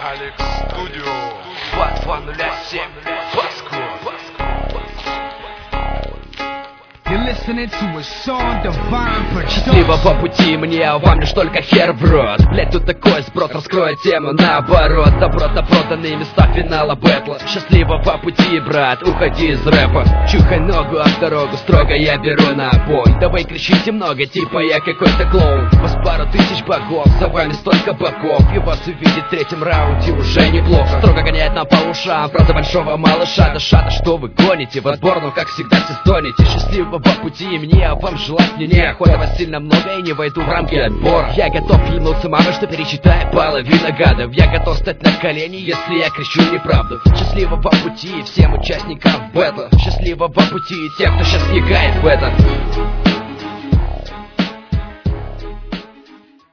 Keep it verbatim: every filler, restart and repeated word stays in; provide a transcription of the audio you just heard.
Алекс Студио. два ноль семь. Баско. You're listening to a Sean Divine production. Счастливо по пути мне, а вам лишь только хер в рот. Блять, тут такой сброд, раскроет тему наоборот. Добро-то проданные места финала бэтла. Счастливо по пути, брат, уходи из рэпа. Чухай ногу об дорогу, строго я беру на бой. Давай кричите много, типа я какой-то клоун. Вас пару тысяч богов, за вами столько боков. И вас увидеть в третьем раунде уже неплохо. Строго гоняет нам по ушам, правда большого малыша. Да шата, что вы гоните, в отборном, как всегда, все стонете. Счастливо по пути мне, а вам желать мне неохота. Вас сильно много и не войду в рамки отбора. Я готов ебнуться мамой, что перечитаю половина гадов. Я готов стать на колени, если я кричу неправду. Счастливо по пути всем участникам бэтла. Счастливо по пути тем, кто сейчас вникает в это.